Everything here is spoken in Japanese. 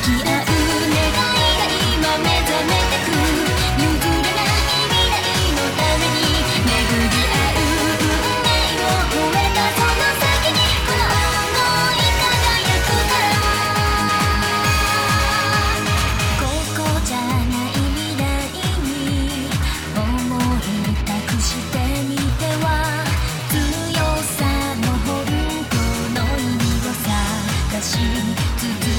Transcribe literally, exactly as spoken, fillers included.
き合う願いが今目覚めてく譲れない未来のために巡り合う運命を超えたその先にこの想い輝くからここじゃない未来に思い託してみては強さの本当の意味を探し続け